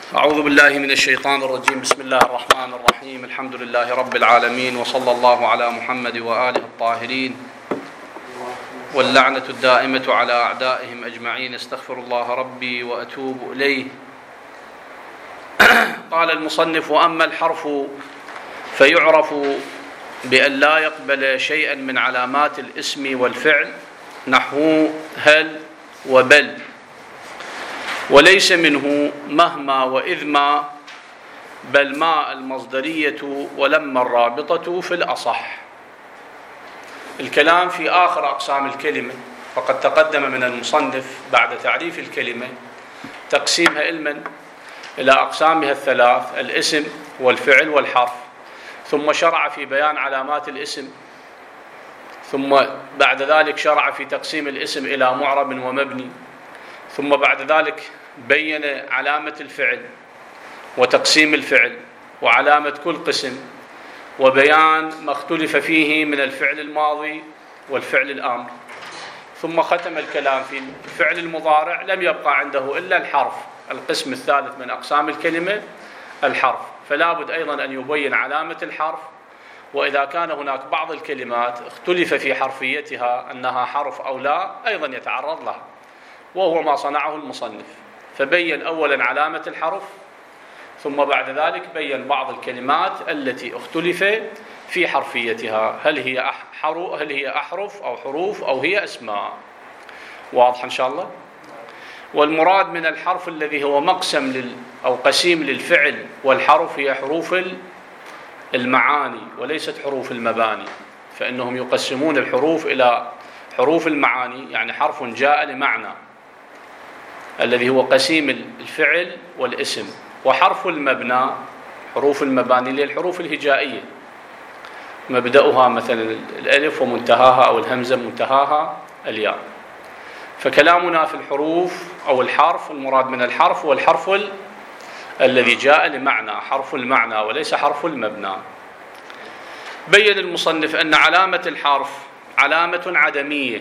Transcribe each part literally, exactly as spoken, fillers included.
أعوذ بالله من الشيطان الرجيم. بسم الله الرحمن الرحيم. الحمد لله رب العالمين، وصلى الله على محمد وآله الطاهرين، واللعنة الدائمة على أعدائهم أجمعين. استغفر الله ربي وأتوب إليه. قال المصنف: وأما الحرف فيعرف بأن لا يقبل شيئا من علامات الاسم والفعل نحو هل وبل، وليس منه مهما وإذما، بل ما المصدرية ولما الرابطة في الأصح. الكلام في آخر أقسام الكلمة، وقد تقدم من المصنف بعد تعريف الكلمة تقسيمها علما إلى أقسامها الثلاث: الاسم والفعل والحرف، ثم شرع في بيان علامات الاسم، ثم بعد ذلك شرع في تقسيم الاسم إلى معرب ومبني، ثم بعد ذلك بين علامة الفعل وتقسيم الفعل وعلامة كل قسم، وبيان ما اختلف فيه من الفعل الماضي والفعل الآمر، ثم ختم الكلام في الفعل المضارع. لم يبقى عنده إلا الحرف، القسم الثالث من أقسام الكلمة الحرف، فلا بد أيضا أن يبين علامة الحرف، وإذا كان هناك بعض الكلمات اختلف في حرفيتها أنها حرف أو لا أيضا يتعرض لها، وهو ما صنعه المصنف. فبين أولا علامة الحرف، ثم بعد ذلك بين بعض الكلمات التي اختلف في حرفيتها، هل هي هل هي أحرف أو حروف أو هي أسماء. واضح إن شاء الله؟ والمراد من الحرف الذي هو مقسم لل أو قسيم للفعل والحرف هي حروف المعاني وليست حروف المباني، فإنهم يقسمون الحروف إلى حروف المعاني، يعني حرف جاء لمعنى الذي هو قسيم الفعل والاسم، وحرف المبنى حروف المباني اللي هي الحروف الهجائية، مبدأها مثلا الألف ومنتهاها أو الهمزة منتهاها الياء. فكلامنا في الحروف أو الحرف، المراد من الحرف والحرف ال... الذي جاء لمعنى، حرف المعنى وليس حرف المبنى. بين المصنف أن علامة الحرف علامة عدمية،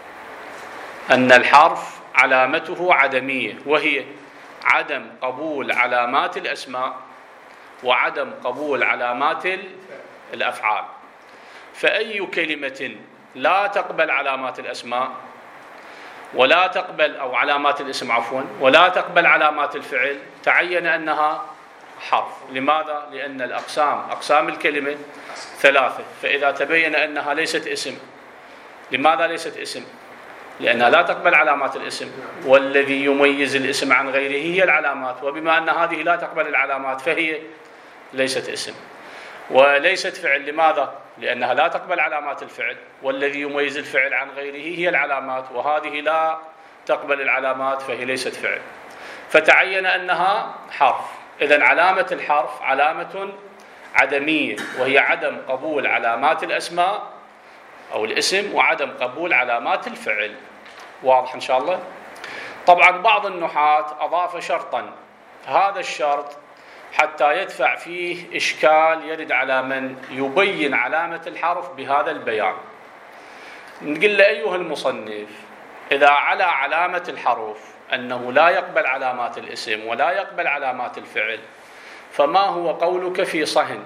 أن الحرف علامته عدمية، وهي عدم قبول علامات الأسماء وعدم قبول علامات الأفعال. فأي كلمة لا تقبل علامات الأسماء ولا تقبل أو علامات الاسم عفوا ولا تقبل علامات الفعل تعين أنها حرف. لماذا؟ لأن الأقسام أقسام الكلمة ثلاثة، فإذا تبين أنها ليست اسم. لماذا ليست اسم؟ لأنها لا تقبل علامات الاسم، والذي يميز الاسم عن غيره هي العلامات، وبما أن هذه لا تقبل العلامات فهي ليست اسم. وليست فعل. لماذا؟ لأنها لا تقبل علامات الفعل، والذي يميز الفعل عن غيره هي العلامات، وهذه لا تقبل العلامات فهي ليست فعل، فتعين أنها حرف. إذن علامة الحرف علامة عدمية، وهي عدم قبول علامات الأسماء أو الاسم وعدم قبول علامات الفعل. واضح إن شاء الله؟ طبعا بعض النحاة أضاف شرطا، هذا الشرط حتى يدفع فيه إشكال يرد على من يبين علامة الحرف بهذا البيان. نقول له: أيها المصنف، إذا على علامة الحرف أنه لا يقبل علامات الاسم ولا يقبل علامات الفعل، فما هو قولك في صهن؟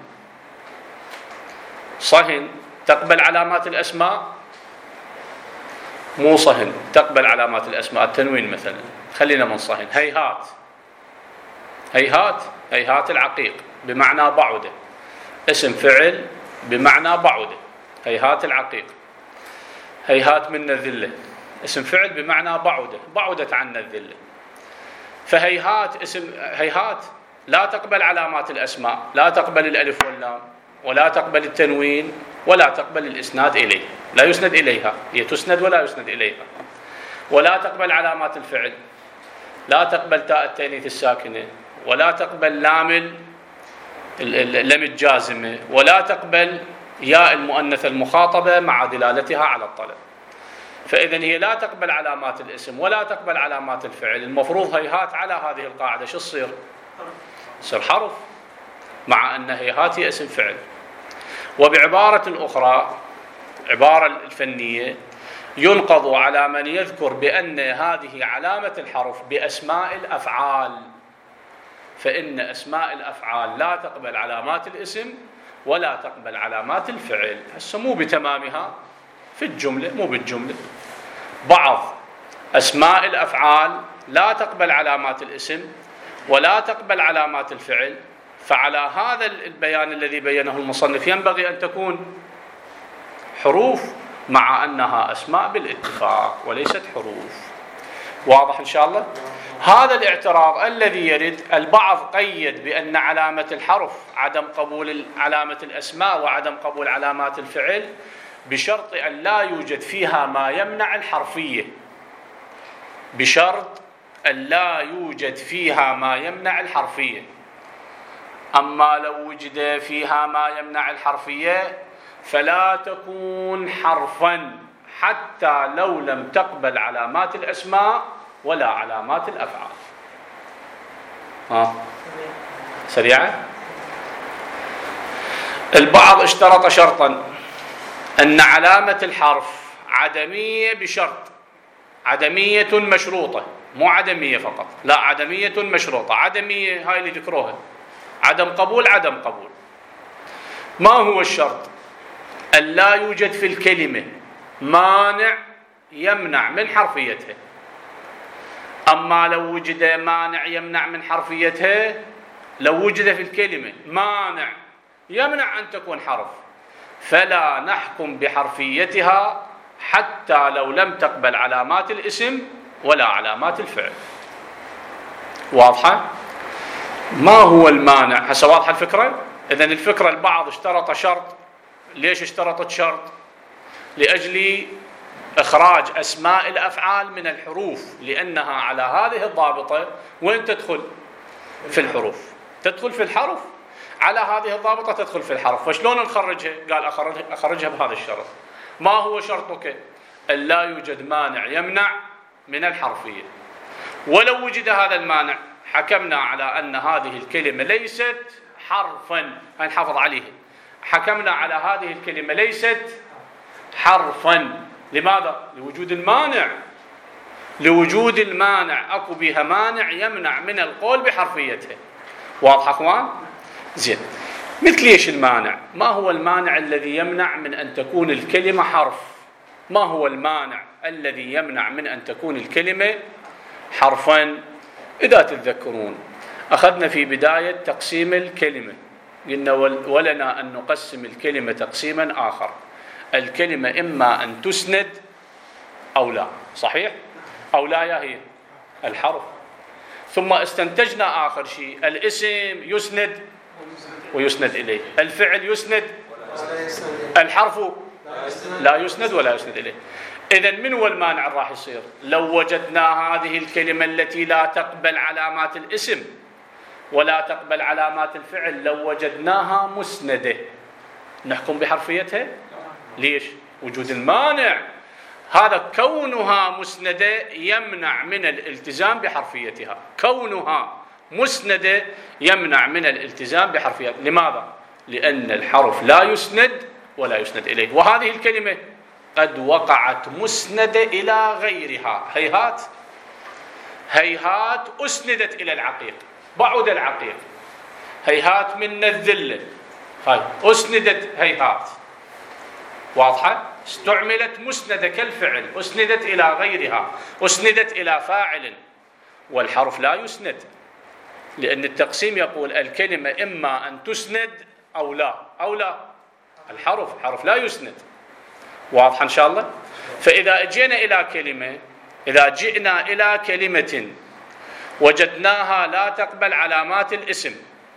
صهن تقبل علامات الأسماء؟ مو صهن تقبل علامات الأسماء، التنوين مثلا. خلينا من صهن. هيهات هيهات هيهات العقيق بمعنى بعده، اسم فعل بمعنى بعده، هيهات العقيق. هيهات منا الذلة، اسم فعل بمعنى بعده، بعدت عنا الذلة. فهيهات اسم هيهات لا تقبل علامات الأسماء، لا تقبل الألف واللام، ولا تقبل التنوين، ولا تقبل الإسناد إليه، لا يسند إليها، هي تسند ولا يسند إليها. ولا تقبل علامات الفعل، لا تقبل تاء التأنيث الساكنة، ولا تقبل لام اللم الجازمة، ولا تقبل ياء المؤنث المخاطبة مع دلالتها على الطلب. فإذن هي لا تقبل علامات الاسم ولا تقبل علامات الفعل. المفروض هيهات على هذه القاعدة شو تصير؟ تصير حرف، مع أن هيهات هي اسم فعل. وبعبارة أخرى، عبارة الفنية، ينقض على من يذكر بأن هذه علامة الحرف بأسماء الأفعال، فإن أسماء الأفعال لا تقبل علامات الاسم ولا تقبل علامات الفعل. هسه مو بتمامها في الجملة، مو بالجملة. بعض أسماء الأفعال لا تقبل علامات الاسم ولا تقبل علامات الفعل، فعلى هذا البيان الذي بينه المصنف ينبغي أن تكون حروف، مع أنها أسماء بالاتفاق وليست حروف. واضح إن شاء الله؟ هذا الاعتراض الذي يرد، البعض قيد بأن علامة الحرف عدم قبول علامة الأسماء وعدم قبول علامات الفعل بشرط أن لا يوجد فيها ما يمنع الحرفية، بشرط أن لا يوجد فيها ما يمنع الحرفية. أما لو وجد فيها ما يمنع الحرفية فلا تكون حرفا حتى لو لم تقبل علامات الأسماء ولا علامات الأفعال. ها سريعة. البعض اشترط شرطا أن علامة الحرف عدمية بشرط، عدمية مشروطة، مو عدمية فقط، لا عدمية مشروطة. عدمية هاي اللي ذكروها، عدم قبول عدم قبول. ما هو الشرط؟ أن لا يوجد في الكلمة مانع يمنع من حرفيتها. أما لو وجد مانع يمنع من حرفيتها، لو وجد في الكلمة مانع يمنع أن تكون حرف، فلا نحكم بحرفيتها حتى لو لم تقبل علامات الاسم ولا علامات الفعل. واضحة؟ ما هو المانع؟ هسه واضحة الفكرة؟ إذن الفكرة البعض اشترط شرط. ليش اشترطت شرط؟ لأجل إخراج أسماء الأفعال من الحروف، لأنها على هذه الضابطة وين تدخل؟ في الحروف، تدخل في الحرف، على هذه الضابطة تدخل في الحرف. فشلون نخرجها؟ قال أخرجها بهذا الشرط. ما هو شرطك؟ أن لا يوجد مانع يمنع من الحرفية. ولو وجد هذا المانع حكمنا على أن هذه الكلمة ليست حرفا، نحافظ عليها، حكمنا على هذه الكلمة ليست حرفا. لماذا؟ لوجود المانع، لوجود المانع، أكو بها مانع يمنع من القول بحرفيتها. واضح أخوان؟ زين. مثل ايش المانع؟ ما هو المانع الذي يمنع من أن تكون الكلمة حرف؟ ما هو المانع الذي يمنع من أن تكون الكلمة حرفا؟ إذا تتذكرون أخذنا في بداية تقسيم الكلمة، قلنا ولنا أن نقسم الكلمة تقسيما آخر. الكلمة إما أن تسند أو لا، صحيح؟ أو لا يا هي الحرف. ثم استنتجنا آخر شيء الاسم يسند ويسند إليه، الفعل يسند، الحرف لا يسند ولا يسند إليه. إذن من هو المانع راح يصير؟ لو وجدنا هذه الكلمة التي لا تقبل علامات الاسم ولا تقبل علامات الفعل، لو وجدناها مسندة نحكم بحرفيتها؟ ليش؟ وجود المانع. هذا كونها مسندة يمنع من الالتزام بحرفيتها، كونها مسندة يمنع من الالتزام بحرفيتها. لماذا؟ لأن الحرف لا يسند ولا يسند إليه، وهذه الكلمة قد وقعت مسندة إلى غيرها. هيهات هيهات أسندت إلى العقيق، بعد العقيق. هيهات من الذلة، هاي أسندت هيهات. واضحة؟ استعملت مسندة كالفعل، أسندت إلى غيرها، أسندت إلى فاعل. والحرف لا يسند، لأن التقسيم يقول الكلمة إما أن تسند أو لا، أو لا. الحرف الحرف لا يسند. واضح إن شاء الله؟ فإذا جئنا إلى كلمة، إذا جئنا إلى كلمة وجدناها لا تقبل علامات الاسم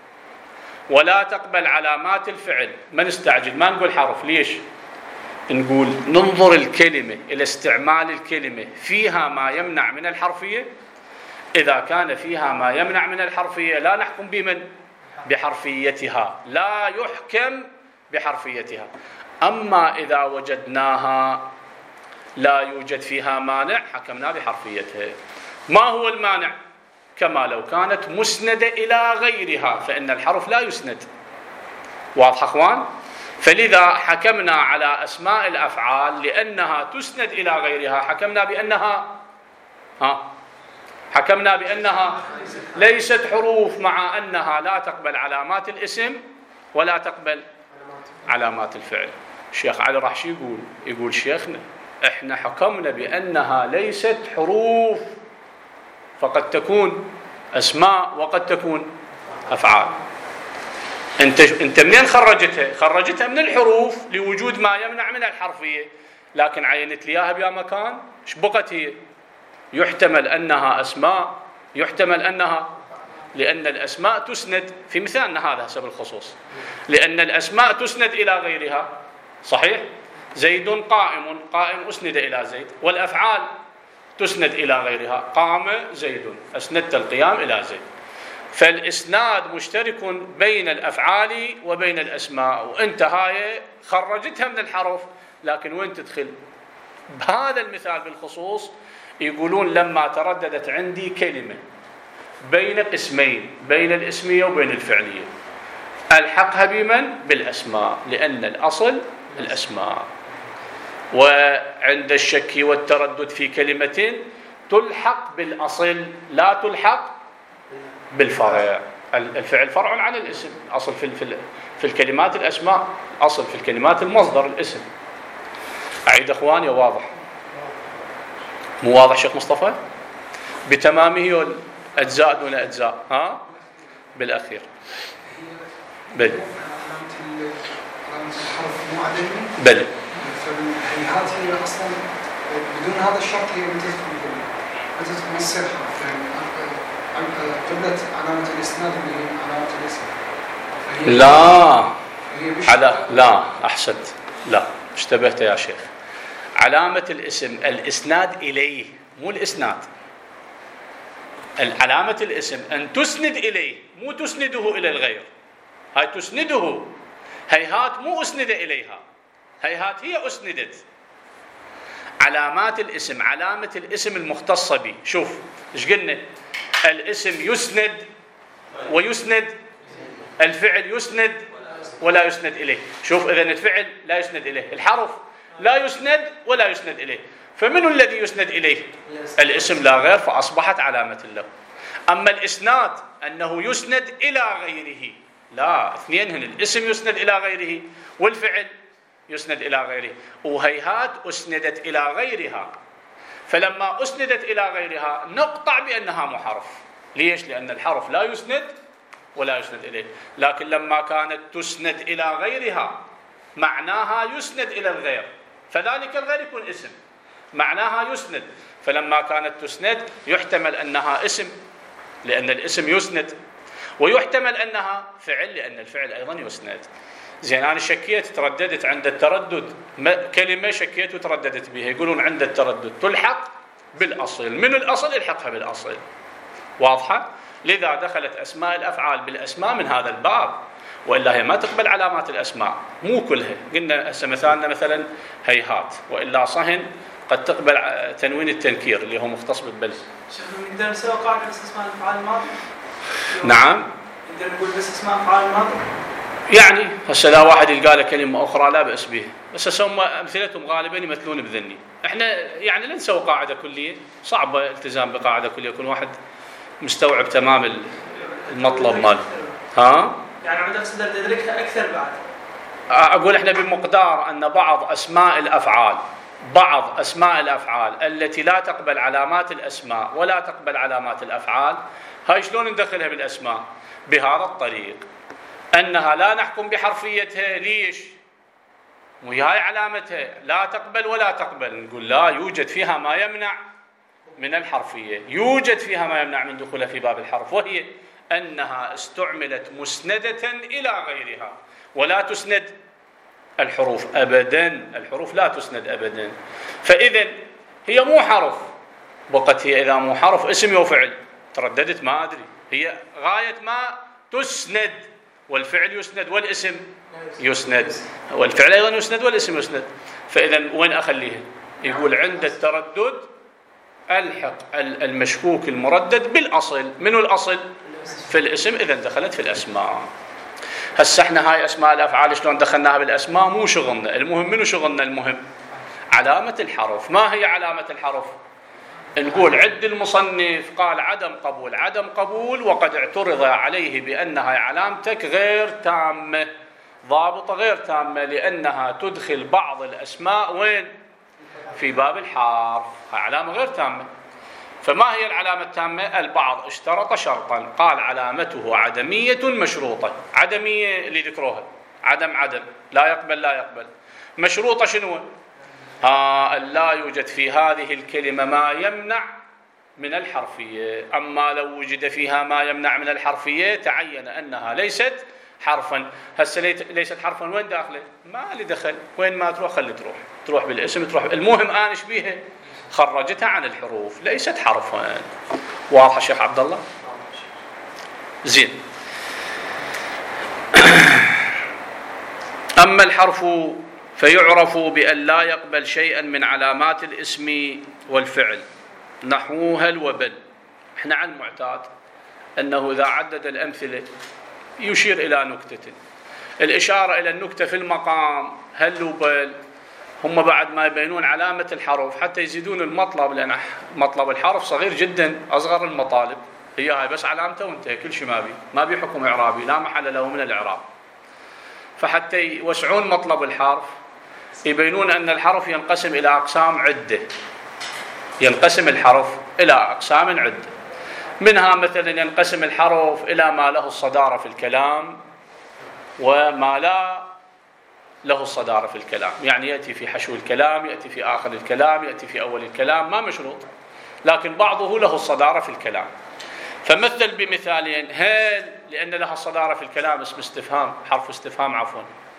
ولا تقبل علامات الفعل، ما نستعجل، ما نقول حرف. ليش؟ نقول ننظر الكلمة إلى استعمال الكلمة فيها ما يمنع من الحرفية. إذا كان فيها ما يمنع من الحرفية لا نحكم بمن؟ بحرفيتها، لا يحكم بحرفيتها. أما إذا وجدناها لا يوجد فيها مانع حكمنا بحرفيتها. ما هو المانع؟ كما لو كانت مسندة إلى غيرها، فإن الحرف لا يسند. واضح أخوان؟ فلذا حكمنا على أسماء الأفعال لأنها تسند إلى غيرها، حكمنا بأنها ها حكمنا بأنها ليست حروف مع أنها لا تقبل علامات الاسم ولا تقبل علامات الفعل. الشيخ علي راح شو يقول؟ يقول شيخنا احنا حكمنا بأنها ليست حروف، فقد تكون أسماء وقد تكون أفعال. انت انت منين خرجتها؟ خرجتها من الحروف لوجود ما يمنع من الحرفية، لكن عينت لي اياها بيا مكان ايش بقت هي؟ يحتمل أنها أسماء، يحتمل أنها، لأن الأسماء تسند في مثالنا هذا حسب الخصوص، لأن الأسماء تسند إلى غيرها. صحيح؟ زيد قائم، قائم أسند إلى زيد، والأفعال تسند إلى غيرها. قام زيد، أسندت القيام إلى زيد. فالإسناد مشترك بين الأفعال وبين الأسماء، وأنت هاي خرجتها من الحرف، لكن وين تدخل؟ بهذا المثال بالخصوص يقولون لما ترددت عندي كلمة بين قسمين، بين الاسمية وبين الفعلية، ألحقها بمن؟ بالأسماء، لأن الأصل الأسماء. وعند الشك والتردد في كلمة تلحق بالأصل لا تلحق بالفرع. الفعل فرع عن الاسم، أصل في في الكلمات الأسماء، أصل في الكلمات المصدر الاسم. أعيد أخواني واضح؟ مو واضح شيخ مصطفى؟ بتمامه أجزاء دون أجزاء. ها؟ بالأخير بل بل فالهيهات هي أصلا بدون هذا الشرط هي متى تكون متى تكون الصحة قبلت علامة الإسناد اللي هي علامة الاسم. لا على لا أحسنت، لا اشتبهت يا شيخ. علامة الاسم الإسناد إليه، مو الإسناد. علامة الاسم أن تسند إليه، مو تسنده إلى الغير. هاي تسنده، هيهات مو أسند إليها، هيهات هي أسندت. علامات الاسم، علامة الاسم المختصة به. شوف إيش قلنا؟ الاسم يسند ويسند، الفعل يسند ولا يسند إليه. شوف إذن الفعل لا يسند إليه، الحرف لا يسند ولا يسند إليه، فمن الذي يسند إليه؟ الاسم لا غير، فأصبحت علامة له. أما الإسناد أنه يسند إلى غيره، لا، اثنين هن، الاسم يسند إلى غيره والفعل يسند إلى غيره، وهيهات أسندت إلى غيرها. فلما أسندت إلى غيرها نقطع بأنها محرف. ليش؟ لأن الحرف لا يسند ولا يسند إليه. لكن لما كانت تسند إلى غيرها معناها يسند إلى الغير، فذلك الغير يكون اسم، معناها يسند. فلما كانت تسند يحتمل أنها اسم لأن الاسم يسند، ويحتمل أنها فعل لأن الفعل أيضا يسند. زين، أنا شكيت ترددت عند التردد كلمة، شكيت وترددت بها. يقولون عند التردد تلحق بالأصل، من الأصل الحقها بالأصل. واضحة؟ لذا دخلت أسماء الأفعال بالأسماء من هذا الباب، وإلا هي ما تقبل علامات الأسماء، مو كلها. قلنا هسه مثالنا مثلا هيهات، وإلا صهن قد تقبل تنوين التنكير اللي هو مختص بالبل. شيخ نقدر نسوي قاعدة بس اسماء الأفعال الماضي؟ نعم. نقدر نقول بس اسماء الأفعال الماضي؟ يعني هسه لا واحد يلقى له كلمة أخرى لا بأس بها، بس هسه هم أمثلتهم غالبا يمثلون بذني. احنا يعني لا نسوي قاعدة كلية، صعبة الالتزام بقاعدة كلية، كل واحد مستوعب تمام المطلب ماله. ها؟ يعني عم تقصد تدركها أكثر بعد. أقول احنا بمقدار أن بعض أسماء الأفعال، بعض أسماء الأفعال التي لا تقبل علامات الأسماء ولا تقبل علامات الأفعال، هاي شلون ندخلها بالأسماء؟ بهذا الطريق، أنها لا نحكم بحرفيتها. ليش؟ وهي هاي علامتها لا تقبل ولا تقبل، نقول لا، يوجد فيها ما يمنع من الحرفية، يوجد فيها ما يمنع من دخولها في باب الحرف، وهي أنها استعملت مسندة إلى غيرها، ولا تسند الحروف أبدا، الحروف لا تسند أبدا. فإذا هي مو حرف، بقت هي إذا مو حرف اسم وفعل. ترددت ما أدري، هي غاية ما تسند، والفعل يسند والاسم يسند، والفعل أيضا يسند والاسم يسند. فإذا وين أخليها؟ يقول عند التردد ألحق المشكوك المردد بالأصل. منو الأصل؟ في الاسم، إذا دخلت في الأسماء. هسه احنا هاي أسماء الأفعال شلون دخلناها بالأسماء مو شغلنا، المهم منو شغلنا؟ المهم علامة الحرف. ما هي علامة الحرف؟ نقول عد المصنف قال عدم قبول عدم قبول وقد اعترض عليه بأنها علامتك غير تامة، ضابطة غير تامة، لأنها تدخل بعض الأسماء وين؟ في باب الحرف، علامة غير تامة. فما هي العلامة التامة؟ البعض اشترط شرطا قال علامته عدمية مشروطة. عدمية اللي ذكروها عدم عدم، لا يقبل لا يقبل. مشروطة شنو؟ ها لا يوجد في هذه الكلمة ما يمنع من الحرفية. أما لو وجد فيها ما يمنع من الحرفية تعين أنها ليست حرفا. هسه ليست حرفا وين داخله؟ ما لي دخل، وين ما تروح خلي تروح، تروح بالاسم تروح. المهم أنا ايش بيها؟ خرجتها عن الحروف، ليست حرفا. واضح شيخ عبد الله؟ زين. أما الحرف فيعرف بأن لا يقبل شيئا من علامات الاسم والفعل نحو هل وبل. احنا عن المعتاد أنه إذا عدد الأمثلة يشير إلى نكتة، الإشارة إلى النكتة في المقام هل وبل. هم بعد ما يبينون علامة الحرف حتى يزيدون المطلب، لأن مطلب الحرف صغير جدا، أصغر المطالب هي هاي بس علامته وانتهى، كل شيء ما بي ما بي حكم إعرابي، لا محل له من الإعراب. فحتى يوسعون مطلب الحرف يبينون أن الحرف ينقسم إلى أقسام عدة، ينقسم الحرف إلى أقسام عدة. منها مثلا ينقسم الحرف إلى ما له الصدارة في الكلام وما لا له الصدارة في الكلام، يعني يأتي في حشو الكلام، يأتي في آخر الكلام، يأتي في أول الكلام، ما مشروط، لكن بعضه له الصدارة في الكلام. فمثل بمثالين هل لأن لها الصدارة في الكلام اسم استفهام، حرف استفهام عفوا،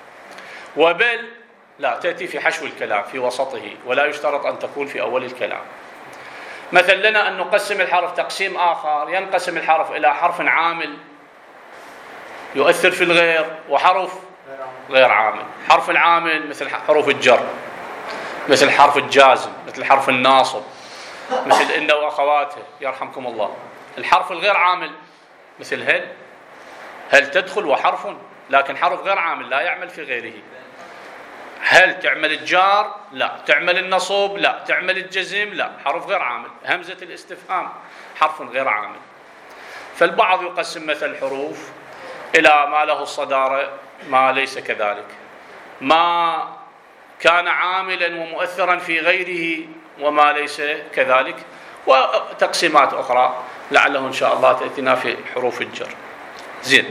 وبل لا تأتي في حشو الكلام في وسطه ولا يشترط أن تكون في أول الكلام. مثل لنا أن نقسم الحرف تقسيم آخر، ينقسم الحرف إلى حرف عامل يؤثر في الغير وحرف غير عامل. حرف العامل مثل حروف الجر، مثل حرف الجازم، مثل حرف الناصب، مثل إن وأخواته يرحمكم الله. الحرف الغير عامل مثل هل، هل تدخل وحرف، لكن حرف غير عامل لا يعمل في غيره. هل تعمل الجار؟ لا. تعمل النصب؟ لا. تعمل الجزم؟ لا. حرف غير عامل. همزة الاستفهام حرف غير عامل. فالبعض يقسم مثل الحروف إلى ما له الصدارة ما ليس كذلك، ما كان عاملا ومؤثرا في غيره وما ليس كذلك، وتقسيمات أخرى لعله إن شاء الله تأتينا في حروف الجر. زين.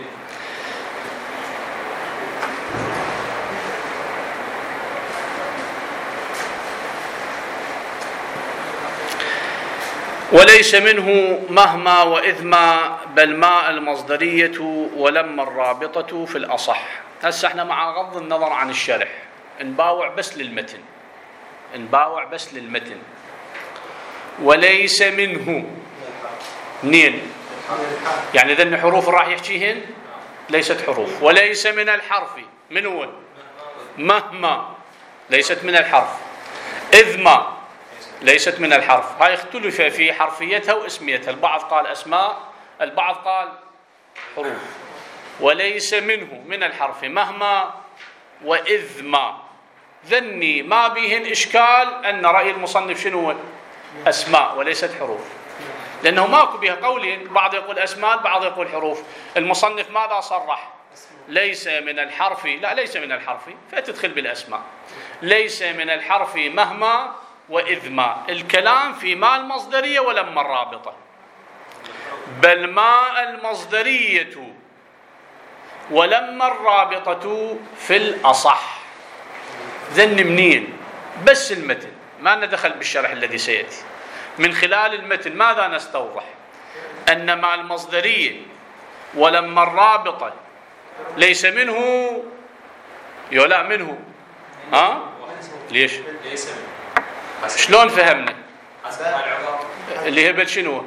وليس منه مهما وإذما بل ما المصدرية ولما الرابطة في الأصح. هسه احنا مع غض النظر عن الشرح نباوع بس للمتن، نباوع بس للمتن. وليس منه منين؟ يعني ذن حروف راح يحكيهن ليست حروف. وليس من الحرف، من هو؟ مهما ليست من الحرف. إذما ليست من الحرف. هاي اختلف في حرفيتها واسميتها، البعض قال أسماء، البعض قال حروف. وليس منه من الحرف مهما وإذما، ذني ما بيهن إشكال أن رأي المصنف شنو هو؟ أسماء وليست حروف، لأنه ماكو بها قولين، بعض يقول أسماء بعض يقول حروف. المصنف ماذا صرح؟ ليس من الحرف، لا ليس من الحرف فتدخل بالأسماء. ليس من الحرف مهما وإذما، الكلام في ما المصدرية ولما الرابطة، بل ما المصدرية ولما الرابطة في الأصح. ذن منين؟ بس المتن، ما ندخل بالشرح الذي سيأتي. من خلال المتن ماذا نستوضح؟ أن ما المصدرية ولما الرابطة ليس منه يولا منه. ها؟ ليش؟ شلون فهمنا؟ اللي هي بل شنو؟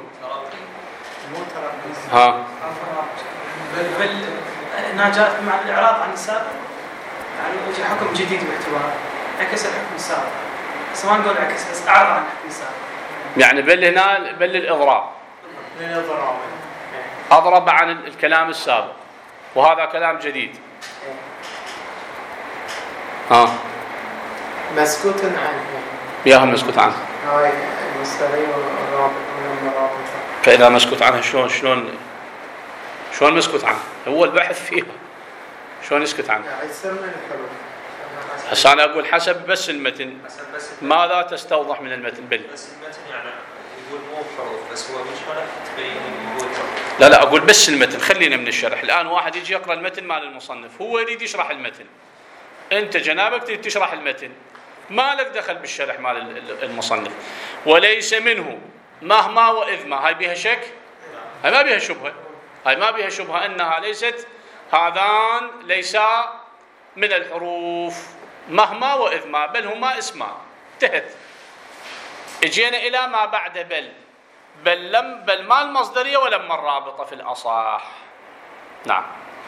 ها؟ بل انها جاءت مع الاعراض عن السابق، يعني يجي حكم جديد باعتباره عكس الحكم السابق، بس ما نقول عكس، بس اعرض عن الحكم السابق. يعني بل هنا بل الاضراب، اضرب عن الكلام السابق، وهذا كلام جديد. ها؟ مسكوت عنه. ياهو المسكوت عنه. هاي المصدرية والرابط من الرابط. فإذا مسكوت عنها شلون شلون شلون مسكوت عنها؟ هو البحث فيها شلون يسكت عنها؟ يعني يصير من الحروف. هسه أنا أقول حسب بس المتن ماذا تستوضح من المتن بل بس المتن يعني يقول مو حروف بس هو مش شرح تبين يقول لا لا أقول بس المتن خلينا من الشرح. الآن واحد يجي يقرأ المتن مال المصنف هو يريد يشرح المتن أنت جنابك تريد تشرح المتن ما لك دخل بالشرح مال المصنف. وليس منه مهما وإذ ما هاي بها شك هاي ما بها شبهة هاي ما بها شبهة أنها ليست هذان ليسا من الحروف مهما وإذ ما بل هما اسمان انتهت. اجينا إلى ما بعد بل بل لم بل ما المصدرية ولما الرابطة في الأصح. نعم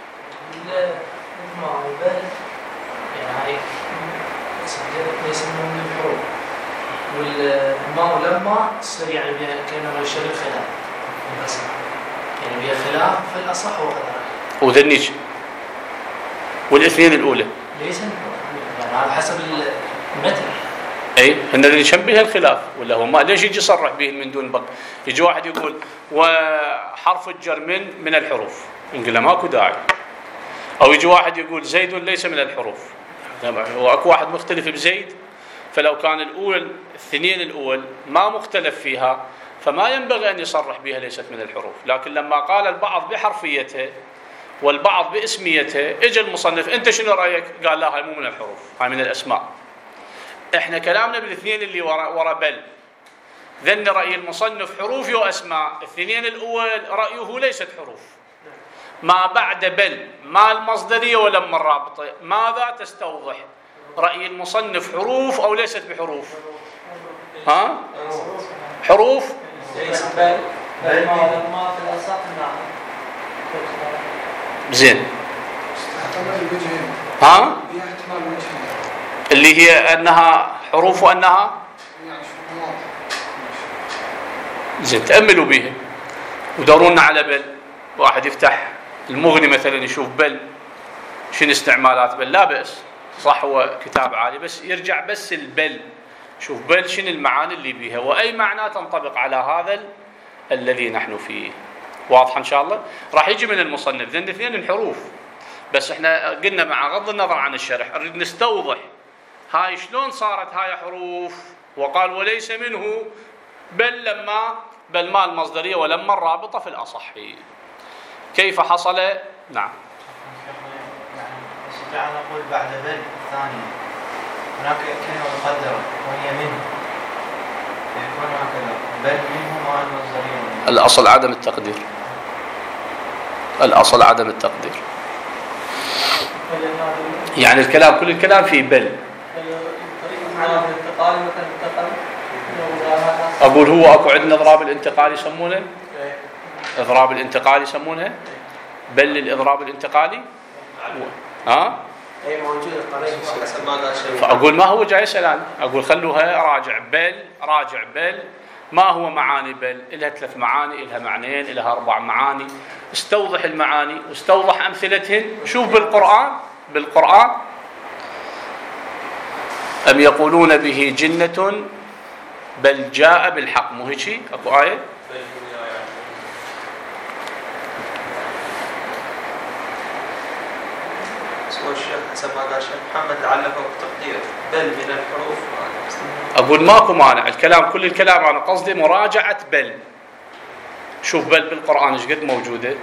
ما بل يعني ليس من الحروف والما ولما تصير يعني كأنه يشير الخلاف في الأصح يعني بها خلاف في الأصح وغيره وذنيج والاثنين الأولى ليس يعني على حسب المتن اي هن اللي يشبه الخلاف ولا هو ما ليش يجي يصرح به من دون بق. يجي واحد يقول وحرف الجر من من الحروف نقول له ماكو داعي. او يجي واحد يقول زيد ليس من الحروف هو اكو واحد مختلف بزيد فلو كان الاول الاثنين الاول ما مختلف فيها فما ينبغي ان يصرح بها ليست من الحروف. لكن لما قال البعض بحرفيتها والبعض باسميته اجى المصنف انت شنو رايك؟ قال لا هاي مو من الحروف هاي من الاسماء. احنا كلامنا بالاثنين اللي ورا ورا بل ذن راي المصنف حروف واسماء الاثنين الاول رايه ليست حروف. ما بعد بل ما المصدريه ولما الرابطه ماذا تستوضح؟ راي المصنف حروف او ليست بحروف؟ ها حروف ليس بل بل ما في الأصح نعم زين احتمال الوجهين ها فيها احتمال الوجهين اللي هي انها حروف وانها يعني شو واضح. زين تاملوا بها ودورونا على بل. واحد يفتح المغني مثلا يشوف بل شنو استعمالات بل لا بأس صح هو كتاب عالي بس يرجع بس البل شوف بل شنو المعاني اللي بيها واي معنى تنطبق على هذا ال... الذي نحن فيه. واضح ان شاء الله. راح يجي من المصنف ذن اثنين الحروف بس احنا قلنا مع غض النظر عن الشرح نريد نستوضح هاي شلون صارت هاي حروف. وقال وليس منه بل لما بل ما المصدريه ولما الرابطه في الاصح كيف حصل. نعم يعني نستطيع أن نقول بعد بل الثانية هناك كلمة مقدرة وهي منه يكون هكذا بل منه ما المصدرية. الأصل عدم التقدير الأصل عدم التقدير يعني الكلام كل الكلام فيه بل. أقول هو أكو عندنا إضراب الانتقالي يسمونه إضراب الانتقالي يسمونه بل للإضراب الانتقالي ها اي موجوده قريب حسب ما قال شيء. فأقول ما هو جاي يسأل أقول خلوها راجع بل راجع بل ما هو معاني بل إلها ثلاث معاني إلها معنيين إلها أربع معاني استوضح المعاني واستوضح أمثلتهن. شوف بالقرآن بالقرآن أم يقولون به جنة بل جاء بالحق مو هيك أكو آية الشيخ حسب ما قال الشيخ محمد علقه بالتقدير بل من الحروف. أقول ماكو مانع الكلام كل الكلام أنا قصدي مراجعة بل. شوف بل بالقرآن ايش قد موجودة.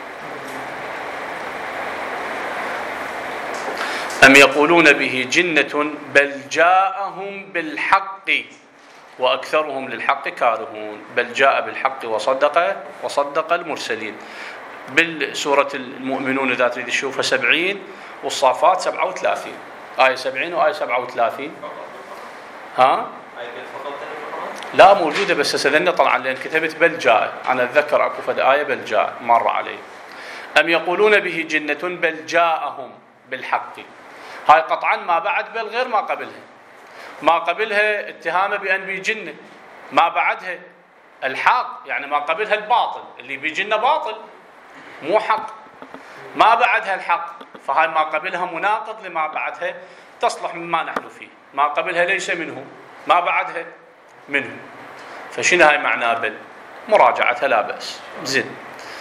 أم يقولون به جنة بل جاءهم بالحق وأكثرهم للحق كارهون. بل جاء بالحق وصدق وصدق المرسلين. بالسورة المؤمنون إذا تريد تشوفها سبعين والصافات سبعة وثلاثين آية سبعين وآية سبعة وثلاثين. ها لا موجودة بس سذلنا طلعا لأن كتبت بل جاء أنا أتذكر أكو فد آية بل جاء مر عليه. أم يقولون به جنة بل جاءهم بالحق هاي قطعا ما بعد بل غير ما قبلها. ما قبلها اتهامه بأن بجنة ما بعدها الحق يعني ما قبلها الباطل اللي بجنة باطل مو حق ما بعدها الحق فهاي ما قبلها مناقض لما بعدها تصلح مما نحن فيه. ما قبلها ليس منه ما بعدها منه فشنو هاي معناه بل؟ مراجعتها لا بأس. زين.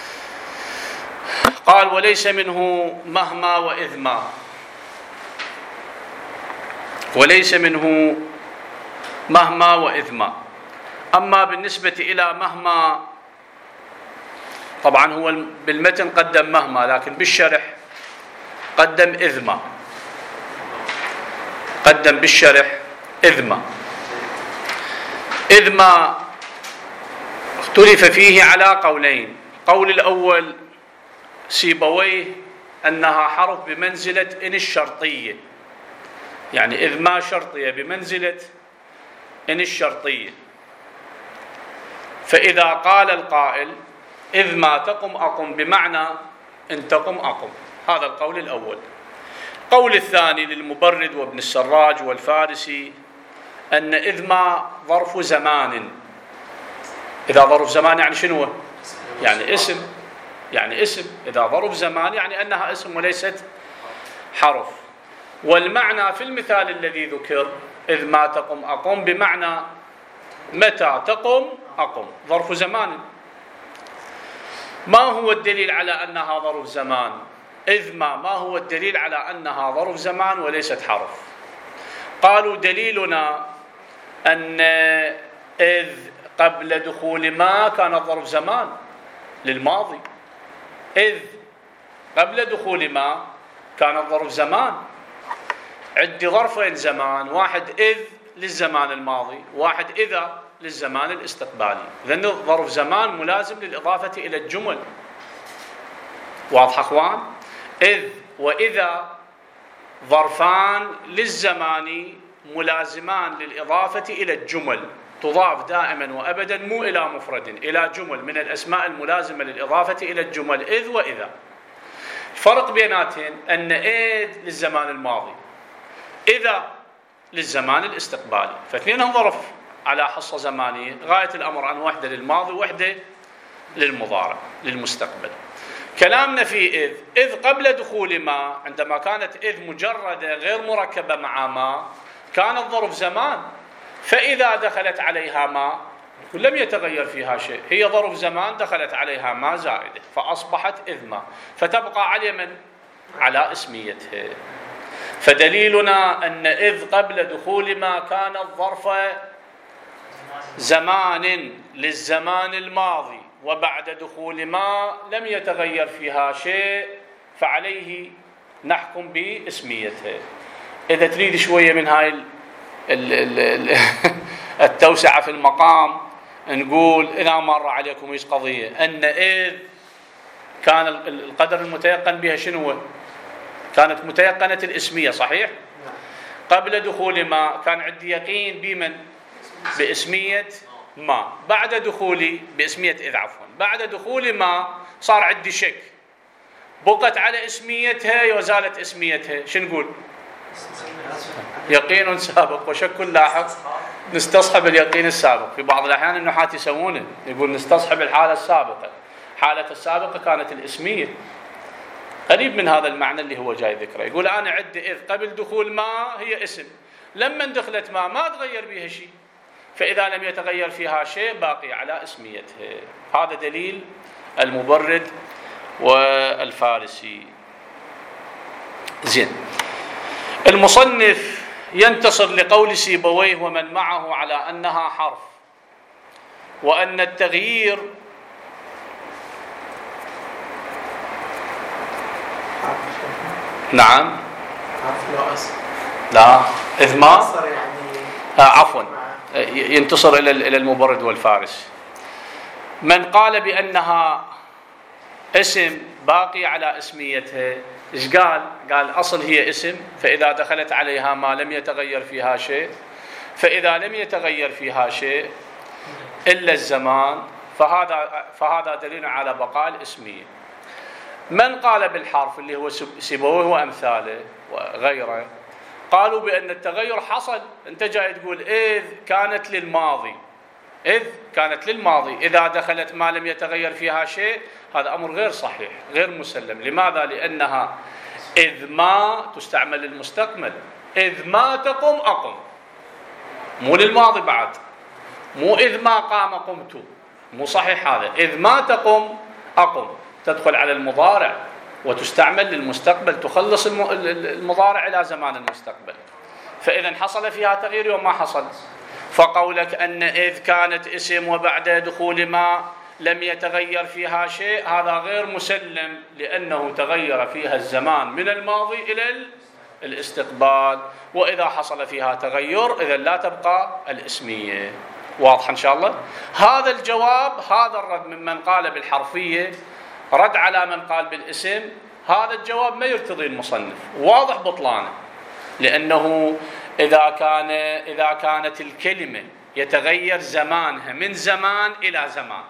قال وليس منه مهما وإذ ما، وليس منه مهما وإذ ما. أما بالنسبة إلى مهما، طبعا هو بالمتن قدم مهما، لكن بالشرح قدم إذ ما، قدم بالشرح إذ ما. إذ ما اختلف فيه على قولين. قول الأول سيبويه أنها حرف بمنزلة إن الشرطية، يعني إذ ما شرطية بمنزلة إن الشرطية. فإذا قال القائل إذ ما تقم أقم بمعنى إن تقم أقم، هذا القول الأول. القول الثاني للمبرد وابن السراج والفارسي أن إذ ما ظرف زمان. إذا ظرف زمان يعني شنو؟ يعني اسم، يعني اسم. إذا ظرف زمان يعني أنها اسم وليست حرف. والمعنى في المثال الذي ذكر إذ ما تقم أقم بمعنى متى تقم أقم، ظرف زمان. ما هو الدليل على أنها ظرف زمان؟ إذ ما ما هو الدليل على أنها ظرف زمان وليست حرف؟ قالوا دليلنا أن إذ قبل دخول ما كانت ظرف زمان للماضي. إذ قبل دخول ما كانت ظرف زمان. عندي ظرفين زمان، واحد إذ للزمان الماضي، واحد إذا للزمان الاستقبالي. لأنه ظرف زمان ملازم للإضافة إلى الجمل. واضح أخوان؟ إذ وإذا ظرفان للزمان ملازمان للإضافة إلى الجمل، تضاف دائما وأبدا مو إلى مفرد، إلى جمل من الأسماء الملازمة للإضافة إلى الجمل إذ وإذا. الفرق بيناتهم أن إذ للزمان الماضي، إذا للزمان الاستقبالي، فاثنينهم ظرف على حصة زمانية. غاية الأمر أن واحدة للماضي وواحدة للمضارع للمستقبل. كلامنا في إذ، إذ قبل دخول ما، عندما كانت إذ مجردة غير مركبة مع ما كانت ظرف زمان. فإذا دخلت عليها ما لم يتغير فيها شيء، هي ظرف زمان دخلت عليها ما زائدة فأصبحت إذ ما، فتبقى على من؟ على اسميتها. فدليلنا أن إذ قبل دخول ما كانت ظرف زمان للزمان الماضي، وبعد دخول ما لم يتغير فيها شيء، فعليه نحكم باسميتها. إذا تريد شوية من هاي ال ال ال التوسعة في المقام، نقول إذا مر عليكم إيش قضية أن إذ كان القدر المتيقن بها شنو؟ كانت متيقنة الاسمية، صحيح؟ قبل دخول ما كان عندي يقين بمن؟ باسمية ما. بعد دخولي باسمية إذ عفوا، بعد دخول ما صار عندي شك، بقت على اسميتها وزالت اسميتها، شو نقول؟ يقين سابق وشك لاحق، نستصحب اليقين السابق. في بعض الأحيان النحاة يسوونه، يقول نستصحب الحالة السابقة. حالة السابقة كانت الاسمية، قريب من هذا المعنى اللي هو جاي ذكره. يقول أنا عندي إذ قبل دخول ما هي اسم، لما دخلت ما ما تغير بها شيء، فإذا لم يتغير فيها شيء باقي على اسميتها. هذا دليل المبرد والفارسي. زين. المصنف ينتصر لقول سيبويه ومن معه على أنها حرف، وأن التغيير نعم لا إذ ما آه عفوا ينتصر إلى إلى المبرد والفارس. من قال بأنها اسم باقي على اسميتها، إيش قال؟ قال أصل هي اسم، فإذا دخلت عليها ما لم يتغير فيها شيء، فإذا لم يتغير فيها شيء إلا الزمان، فهذا فهذا دليل على بقاء الاسمية. من قال بالحرف اللي هو سيبويه وأمثاله وغيره، قالوا بأن التغير حصل. أنت جاي تقول إذ كانت للماضي، إذ كانت للماضي، إذا دخلت ما لم يتغير فيها شيء، هذا أمر غير صحيح غير مسلم. لماذا؟ لأنها إذ ما تستعمل للمستقبل، إذ ما تقم أقم، مو للماضي بعد. مو إذ ما قام قمت، مو صحيح هذا. إذ ما تقم أقم تدخل على المضارع وتستعمل للمستقبل، تخلص المضارع إلى زمان المستقبل. فإذا حصل فيها تغيير وما حصل. فقولك أن إذ كانت اسم وبعد دخول ما لم يتغير فيها شيء، هذا غير مسلم، لأنه تغير فيها الزمان من الماضي إلى الاستقبال، وإذا حصل فيها تغير إذا لا تبقى الاسمية. واضح إن شاء الله؟ هذا الجواب، هذا الرد ممن قال بالحرفية، رد على من قال بالاسم. هذا الجواب ما يرتضي المصنف، واضح بطلانه، لأنه إذا كان إذا كانت الكلمة يتغير زمانها من زمان إلى زمان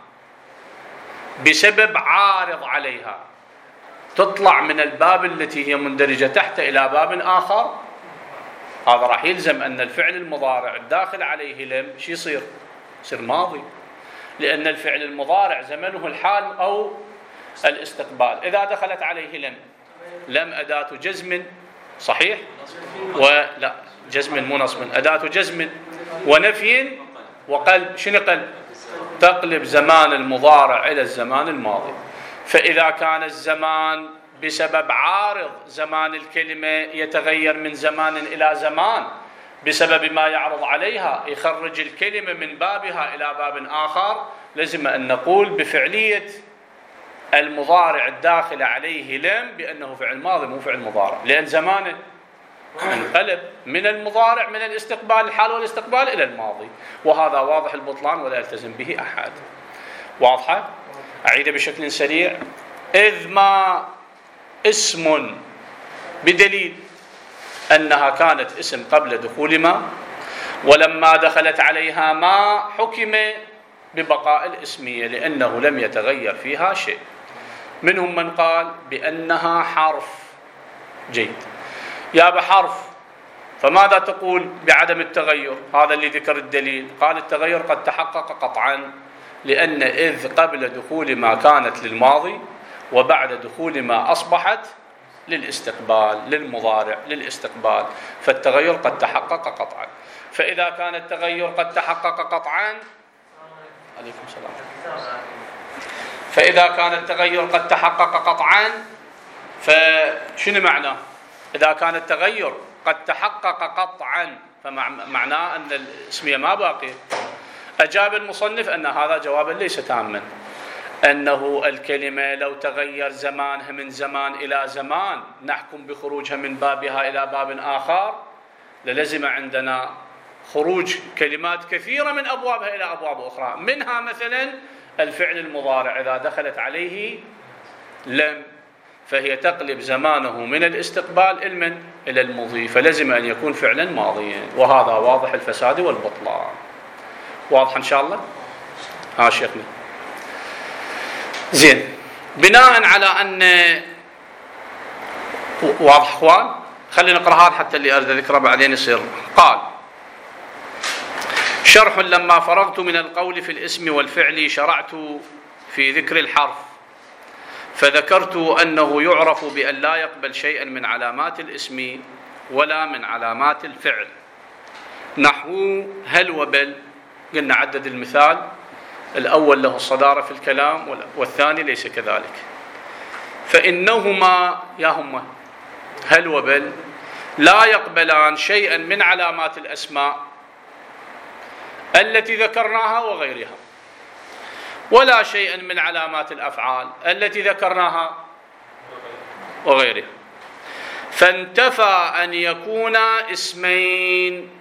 بسبب عارض عليها، تطلع من الباب التي هي مندرجة تحت إلى باب آخر، هذا راح يلزم أن الفعل المضارع الداخل عليه لم شي يصير؟ يصير ماضي، لأن الفعل المضارع زمنه الحال أو الاستقبال. إذا دخلت عليه لم، لم أداة جزم، صحيح؟ ولا جزم مو نصب، أداة جزم ونفي وقلب. شنو قلب؟ تقلب زمان المضارع إلى الزمان الماضي. فإذا كان الزمان بسبب عارض زمان الكلمة يتغير من زمان إلى زمان بسبب ما يعرض عليها، يخرج الكلمة من بابها إلى باب آخر، لازم أن نقول بفعلية المضارع الداخل عليه لم بأنه فعل ماضي مو فعل مضارع، لأن زمانه انقلب من المضارع من الاستقبال الحال والاستقبال إلى الماضي. وهذا واضح البطلان ولا يلتزم به أحد. واضحة؟ أعيد بشكل سريع. إذ ما اسم بدليل أنها كانت اسم قبل دخول ما، ولما دخلت عليها ما حكم ببقاء الاسمية لأنه لم يتغير فيها شيء. منهم من قال بأنها حرف. جيد يا بحرف، فماذا تقول بعدم التغير؟ هذا اللي ذكر الدليل، قال التغير قد تحقق قطعا، لأن إذ قبل دخول ما كانت للماضي، وبعد دخول ما أصبحت للاستقبال، للمضارع، للاستقبال، فالتغير قد تحقق قطعا. فإذا كان التغير قد تحقق قطعا، عليكم السلام، فإذا كان التغير قد تحقق قطعا، فشنو معناه؟ إذا كان التغير قد تحقق قطعا فمعناه أن الاسمية ما باقية. أجاب المصنف أن هذا جوابا ليس تاما، أنه الكلمة لو تغير زمانها من زمان إلى زمان نحكم بخروجها من بابها إلى باب آخر، للزم عندنا خروج كلمات كثيرة من أبوابها إلى أبواب أخرى، منها مثلا الفعل المضارع إذا دخلت عليه لم فهي تقلب زمانه من الاستقبال المن إلى المضي، فلزم أن يكون فعلا ماضيا. وهذا واضح الفساد والبطلان. واضح إن شاء الله؟ ها شيخنا. زين، بناء على أن واضح أخوان، خلينا نقرأ هذا حتى اللي أريد ذكره بعدين يصير. قال: شرح: لما فرغت من القول في الاسم والفعل شرعت في ذكر الحرف، فذكرت أنه يعرف بأن لا يقبل شيئا من علامات الاسم ولا من علامات الفعل، نحو هل وبل. قلنا عدد المثال، الأول له الصدارة في الكلام والثاني ليس كذلك. فإنهما يا هما هل وبل لا يقبلان شيئا من علامات الأسماء التي ذكرناها وغيرها، ولا شيئا من علامات الأفعال التي ذكرناها وغيرها، فانتفى أن يكونا اسمين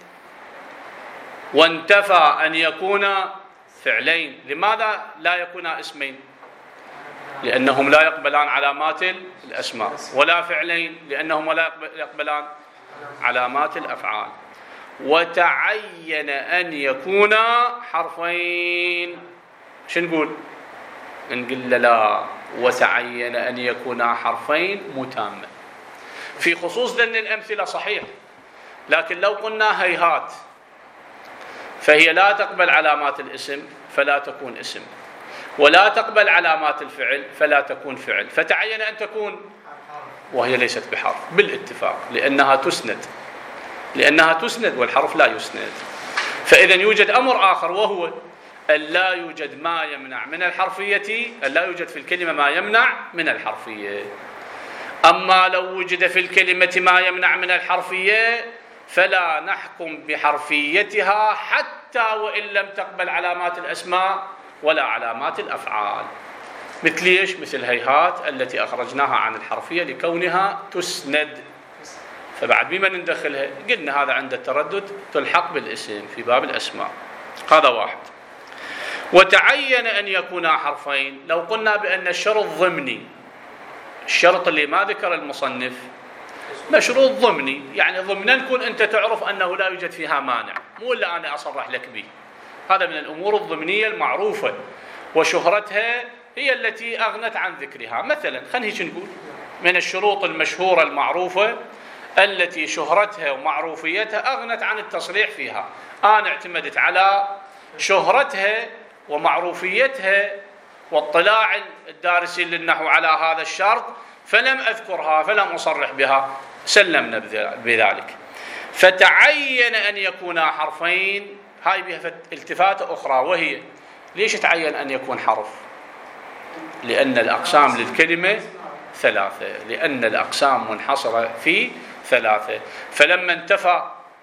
وانتفى أن يكونا فعلين. لماذا لا يكونا اسمين؟ لأنهم لا يقبلان علامات الأسماء، ولا فعلين لأنهم لا يقبلان علامات الأفعال. وتعين أن يكونا حرفين. شو نقول؟ نقول لا، وتعين أن يكونا حرفين متامة. في خصوص ذن الأمثلة صحيح، لكن لو قلنا هيهات فهي لا تقبل علامات الاسم فلا تكون اسم، ولا تقبل علامات الفعل فلا تكون فعل، فتعين أن تكون وهي ليست بحرف بالاتفاق، لأنها تسند لأنها تسند والحرف لا يسند. فإذا يوجد أمر آخر، وهو أن لا يوجد ما يمنع من الحرفية، أن لا يوجد في الكلمة ما يمنع من الحرفية. أما لو وجد في الكلمة ما يمنع من الحرفية فلا نحكم بحرفيتها حتى وإن لم تقبل علامات الأسماء ولا علامات الأفعال. مثل ايش؟ مثل هيهات التي أخرجناها عن الحرفية لكونها تسند، فبعد بما ندخلها قلنا هذا عند التردد تلحق بالاسم في باب الأسماء. هذا واحد. وتعين أن يكونا حرفين. لو قلنا بأن الشرط ضمني، الشرط اللي ما ذكر المصنف مشروط ضمني، يعني ضمنا كن أنت تعرف أنه لا يوجد فيها مانع، مو إلا أنا أصرح لك به. هذا من الأمور الضمنية المعروفة وشهرتها هي التي أغنت عن ذكرها. مثلا خلينا هيك نقول من الشروط المشهورة المعروفة التي شهرتها ومعروفيتها أغنت عن التصريح فيها. أنا اعتمدت على شهرتها ومعروفيتها واطلاع الدارسين للنحو على هذا الشرط فلم أذكرها، فلم أصرح بها، سلمنا بذلك. فتعين أن يكونا حرفين. هاي بها التفاتة أخرى، وهي ليش تعين أن يكون حرف؟ لأن الأقسام للكلمة ثلاثة، لأن الأقسام منحصرة في ثلاثة. فلما انتفى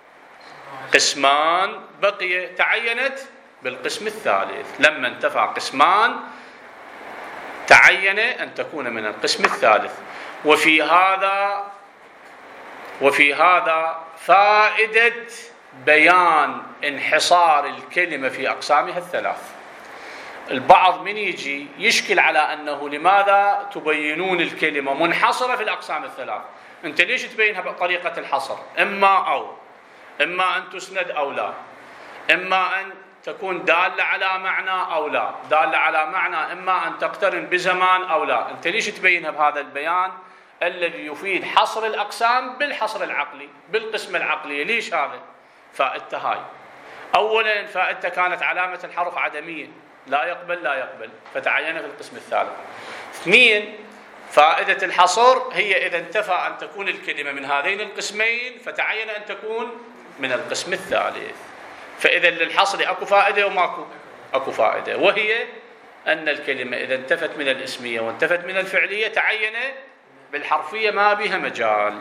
قسمان بقي تعينت بالقسم الثالث. لما انتفى قسمان تعين أن تكون من القسم الثالث. وفي هذا وفي هذا فائدة بيان انحصار الكلمة في أقسامها الثلاث. البعض من يجي يشكل على أنه لماذا تبينون الكلمة منحصرة في الأقسام الثلاث؟ أنت ليش تبينها بطريقة الحصر؟ إما أو، إما أن تسند أو لا، إما أن تكون دالة على معنى أو لا، دالة على معنى إما أن تقترن بزمان أو لا. أنت ليش تبينها بهذا البيان الذي يفيد حصر الأقسام بالحصر العقلي، بالقسم العقلي؟ ليش هذا؟ فائدته هاي. أولا فائدته كانت علامة الحرف عدمية، لا يقبل لا يقبل، فتعين في القسم الثالث. اثنين، فائدة الحصر هي إذا انتفى أن تكون الكلمة من هذين القسمين فتعين أن تكون من القسم الثالث. فإذا للحصر أكو فائدة وماكو أكو فائدة، وهي أن الكلمة إذا انتفت من الاسمية وانتفت من الفعلية تعين بالحرفية ما بها مجال.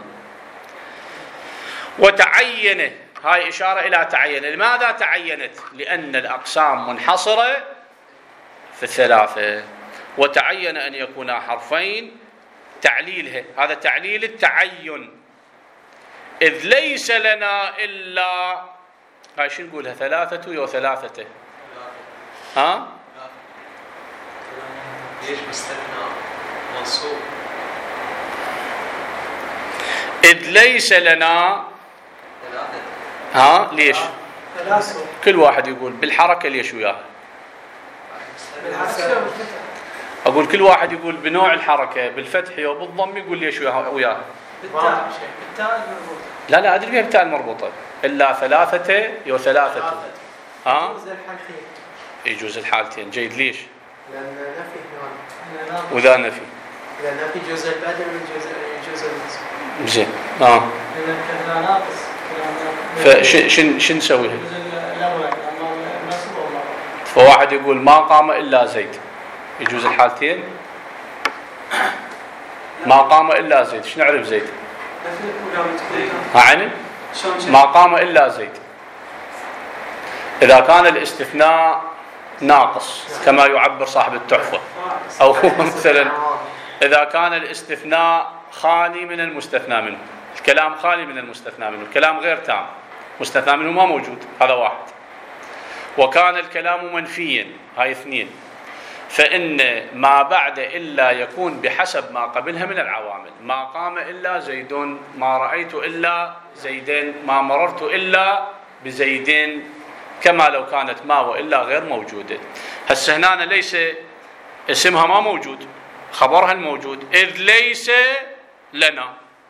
وتعين، هاي إشارة إلى تعين. لماذا تعينت؟ لأن الأقسام منحصرة في الثلاثة. وتعين أن يكونا حرفين. تعليلها هذا تعليل التعين. إذ ليس لنا إلا، هاي شو نقولها؟ ثلاثة وثلاثة. ها؟ ليش مستثنى منصوب؟ إذ ليس لنا ثلاثة. ها؟ ليش؟ ثلاثة. كل واحد يقول بالحركة ليش وياها؟ أقول كل واحد يقول بنوع الحركة بالفتح وبالضم يقول ليش وياها؟ بالتاء. بالتاء المربوطة. لا لا أدري بها بالتاء المربوطة. إلا ثلاثة وثلاثة. ها؟ يجوز الحالتين. يجوز الحالتين. جيد. ليش؟ لأن نفي هنا. وذا نفي. لأن نفي جزء البدل من جزء جزء النصب. زين. اه. إذا كان ناقص. فشن شن شن نسويها؟ الأول النصب أو المربوط. فواحد يقول ما قام إلا زيد. يجوز الحالتين؟ ما قام إلا زيد. شو نعرف زيد؟ يعني ما قام إلا زيد. إذا كان الاستثناء ناقص كما يعبر صاحب التحفة، أو مثلا إذا كان الاستثناء خالي من المستثنى منه، الكلام خالي من المستثنى منه، الكلام غير تام، مستثنى منه ما موجود، هذا واحد. وكان الكلام منفيا، هاي اثنين. فإن ما بعد إلا يكون بحسب ما قبلها من العوامل. ما قام إلا زيد، ما رأيت إلا زيدين، ما مررت إلا بزيدين، كما لو كانت ما وإلا غير موجودة. هسه هنا ليس اسمها ما موجود، خبرها الموجود. إذ ليس لنا،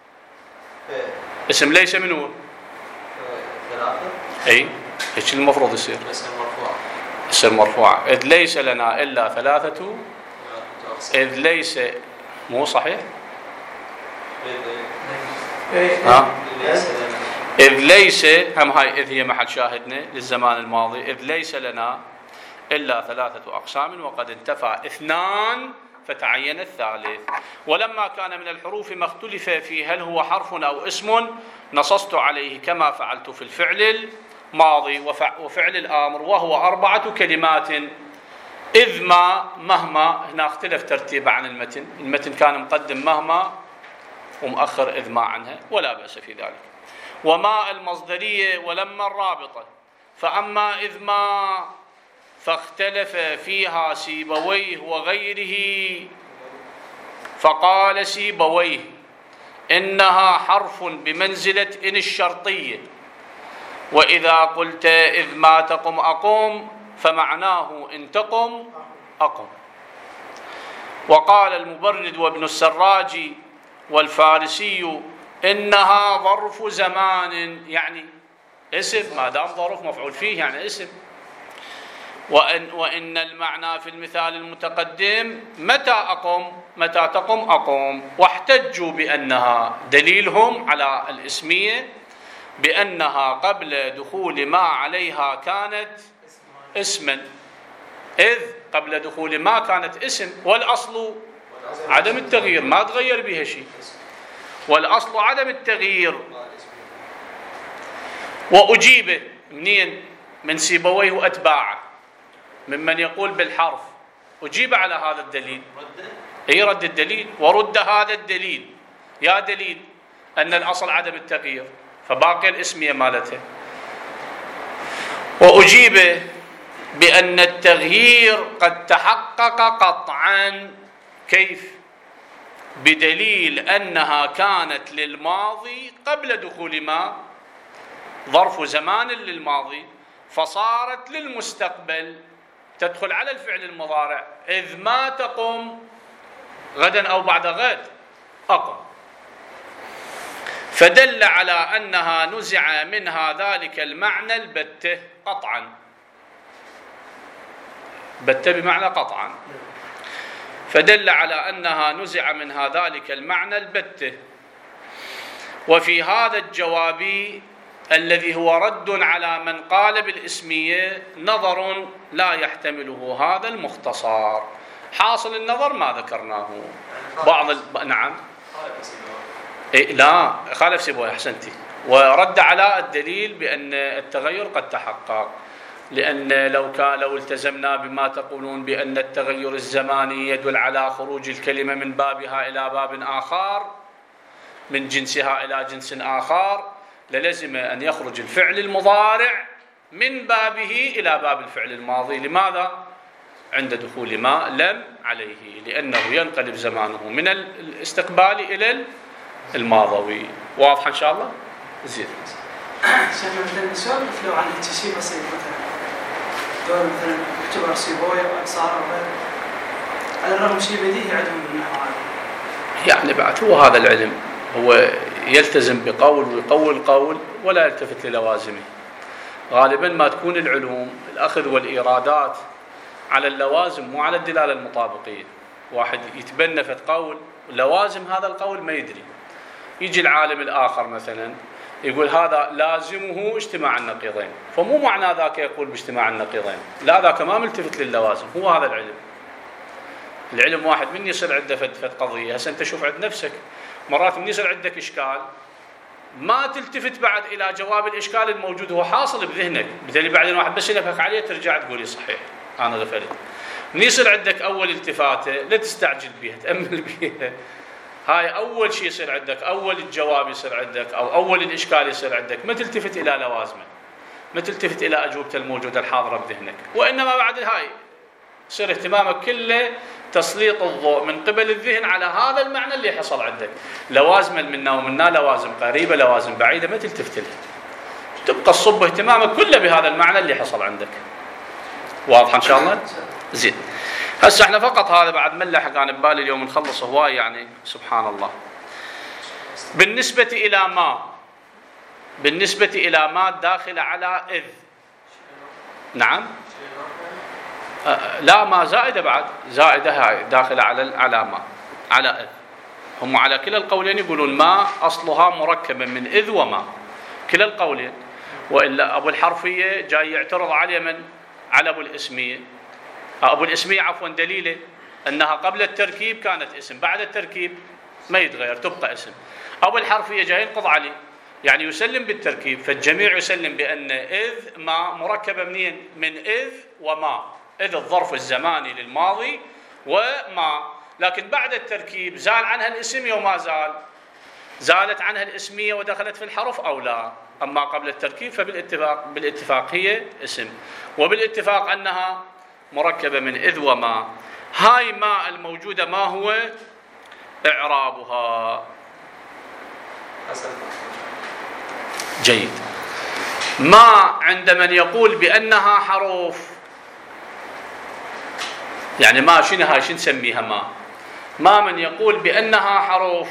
اسم ليس منو؟ ثلاثة. أي هيك المفروض يصير. اسم مرفوع. اسم مرفوع. إذ ليس لنا إلا ثلاثة. إذ ليس، مو صحيح؟ ها؟ إذ ليس، هم هاي إذ هي محل شاهدنا للزمان الماضي، إذ ليس لنا إلا ثلاثة أقسام وقد انتفى اثنان فتعين الثالث. ولما كان من الحروف ما اختلف في هل هو حرف أو اسم نصصت عليه كما فعلت في الفعل الماضي وفعل الآمر، وهو أربعة كلمات. إذ ما مهما، هنا اختلف ترتيب عن المتن، المتن كان مقدم مهما ومؤخر إذ ما عنها، ولا بأس في ذلك. وما المصدرية ولما الرابطة. فأما إذ ما فاختلف فيها سيبويه وغيره، فقال سيبويه إنها حرف بمنزلة إن الشرطية، وإذا قلت إذ ما تقم أقوم فمعناه إن تقم أقم. وقال المبرد وابن السراج والفارسي إنها ظرف زمان، يعني اسم، ما دام ظرف مفعول فيه يعني اسم. وإن, وإن المعنى في المثال المتقدم متى أقم متى تقم أقوم. واحتجوا بأنها، دليلهم على الاسمية بأنها قبل دخول ما عليها كانت اسما. إذ قبل دخول ما كانت اسم، والأصل عدم التغيير، ما تغير بها شيء، والأصل عدم التغيير. وأجيب منين؟ من سيبويه وأتباعه، ممن يقول بالحرف. أجيب على هذا الدليل، أي رد الدليل، ورد هذا الدليل. يا دليل أن الأصل عدم التغيير، فباقي الاسمية مالته. وأجيب بأن التغيير قد تحقق قطعا. كيف؟ بدليل أنها كانت للماضي قبل دخول ما، ظرف زمان للماضي، فصارت للمستقبل تدخل على الفعل المضارع. إذ ما تقم غدا أو بعد غد أقم. فدل على أنها نزع منها ذلك المعنى البتة قطعا. بتة بمعنى قطعا. فدل على أنها نزع منها ذلك المعنى البتة. وفي هذا الجواب الذي هو رد على من قال بالاسمية نظر لا يحتمله هذا المختصر. حاصل النظر ما ذكرناه. بعض ال... نعم إيه لا خالف سيبويه، أحسنتي. ورد على الدليل بأن التغير قد تحقق، لأن لو كان لو التزمنا بما تقولون بأن التغير الزماني يدل على خروج الكلمة من بابها إلى باب آخر، من جنسها إلى جنس آخر، للزم أن يخرج الفعل المضارع من بابه إلى باب الفعل الماضي. لماذا؟ عند دخول ما لم عليه، لأنه ينقلب زمانه من الاستقبال إلى الماضوي. واضح إن شاء الله؟ زين. شيخنا مثلا السؤال مثل لو عن شيء بسيط، مثلا دور مثلا اعتبار سيبويه وأنصار وغيره، على الرغم شيء بديهي عندهم من النحو هذا. يعني بعد هو هذا العلم، هو يلتزم بقول ويقول قول ولا يلتفت للوازمه. غالبا ما تكون العلوم الأخذ والإيرادات على اللوازم مو على الدلالة المطابقية. واحد يتبنى فت قول لوازم هذا القول ما يدري، يجي العالم الآخر مثلا يقول هذا لازمه اجتماع النقيضين، فمو معنى ذاك يقول باجتماع النقيضين، لا ذاك ما ملتفت للوازم. هو هذا العلم. العلم واحد من يصير عنده فت قضية، هسه انت شوف عند نفسك مرات من يصير عندك إشكال ما تلتفت بعد إلى جواب الإشكال الموجود هو حاصل بذهنك، بدليل بعدين واحد بس ينبهك عليه ترجع تقولي صحيح أنا غفلت. من يصير عندك أول التفاتة لا تستعجل بيها، تأمل بيها. هاي أول شيء يصير عندك، أول الجواب يصير عندك أو أول الإشكال يصير عندك، ما تلتفت إلى لوازمه، ما تلتفت إلى أجوبته الموجودة الحاضرة بذهنك، وإنما بعد هاي يصير اهتمامك كله تسليط الضوء من قبل الذهن على هذا المعنى اللي حصل عندك. لوازم منا ومنا لوازم قريبة لوازم بعيدة ما تلتفت لها، تبقى الصب اهتمامك كله بهذا المعنى اللي حصل عندك. واضح إن شاء الله؟ زين. هسه احنا فقط هذا بعد ملح كان ببالي اليوم نخلص هواي، يعني سبحان الله. بالنسبة إلى ما بالنسبة إلى ما داخل على إذ. نعم أه لا ما زائدة بعد، زائدة هاي داخلة على على ما على إذ. هم على كلا القولين يقولون ما أصلها مركبة من إذ وما، كلا القولين. وإلا أبو الحرفية جاي يعترض على من؟ على أبو الإسمية. أبو الإسمية عفوا دليله أنها قبل التركيب كانت اسم، بعد التركيب ما يتغير تبقى اسم. أبو الحرفية جاي ينقض عليه، يعني يسلم بالتركيب، فالجميع يسلم بأن إذ ما مركبة منين؟ من إذ وما. إذ الظرف الزماني للماضي وما، لكن بعد التركيب زال عنها الاسمية وما زال؟ زالت عنها الاسمية ودخلت في الحرف أو لا؟ أما قبل التركيب فبالاتفاق بالاتفاق هي اسم، وبالاتفاق أنها مركبة من إذ وما. هاي ما الموجودة ما هو إعرابها؟ جيد. ما عند من يقول بأنها حروف، يعني ما شنو هاي؟ شنو نسميها ما؟ ما من يقول بأنها حروف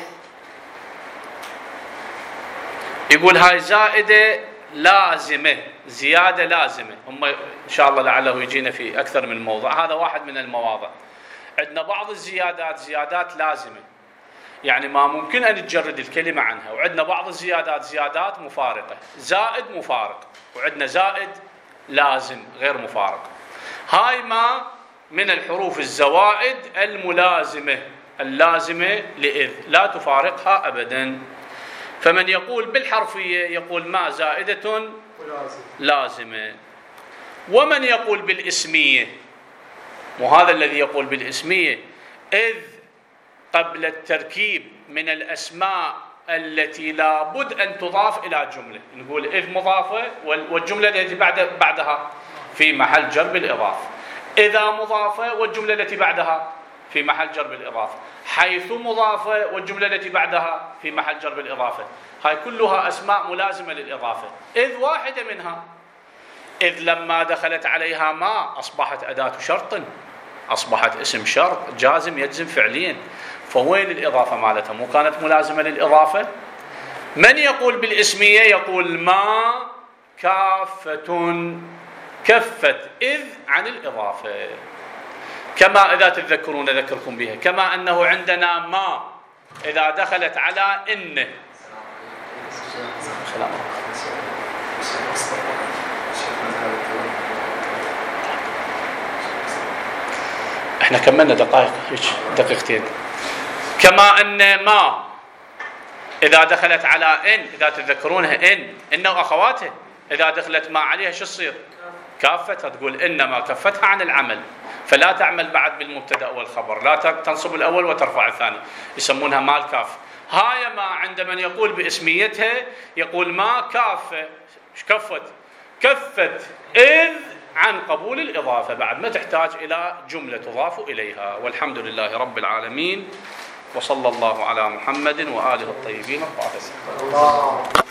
يقول هاي زائدة لازمة، زيادة لازمة. هم إن شاء الله لعله يجينا في أكثر من موضع، هذا واحد من المواضع. عندنا بعض الزيادات زيادات لازمة، يعني ما ممكن أن نجرد الكلمة عنها، وعندنا بعض الزيادات زيادات مفارقة، زائد مفارق، وعندنا زائد لازم غير مفارق. هاي ما من الحروف الزوائد الملازمة اللازمة لإذ، لا تفارقها أبدا. فمن يقول بالحرفية يقول ما زائدة لازمة. ومن يقول بالاسمية، وهذا الذي يقول بالاسمية، إذ قبل التركيب من الأسماء التي لابد أن تضاف إلى جملة، نقول إذ مضافة والجملة التي بعد بعدها في محل جر بالإضافة، إذا مضافة والجملة التي بعدها في محل جر بالإضافة، حيث مضافة والجملة التي بعدها في محل جر بالإضافة. هاي كلها أسماء ملازمة للإضافة. إذ واحدة منها، إذ لما دخلت عليها ما أصبحت أداة شرط، أصبحت اسم شرط جازم يجزم فعليا، فوين الإضافة مالتها؟ مو كانت ملازمة للإضافة؟ من يقول بالاسمية يقول ما كافة، كفت إذ عن الإضافة، كما إذا تتذكرون أذكركم بها، كما أنه عندنا ما إذا دخلت على إن. احنا كملنا دقائق، دقيقتين. كما أن ما إذا دخلت على إن، إذا تتذكرونها إن إن وأخواتها، إذا دخلت ما عليها شو تصير؟ كافتها، تقول إنما كفتها عن العمل، فلا تعمل بعد بالمبتدأ والخبر، لا تنصب الأول وترفع الثاني، يسمونها ما الكاف. هاي ما عند من يقول باسميتها يقول ما كافة، كفت كفت إذ عن قبول الإضافة، بعد ما تحتاج إلى جملة تضاف إليها. والحمد لله رب العالمين، وصلى الله على محمد وآله الطيبين الطاهرين.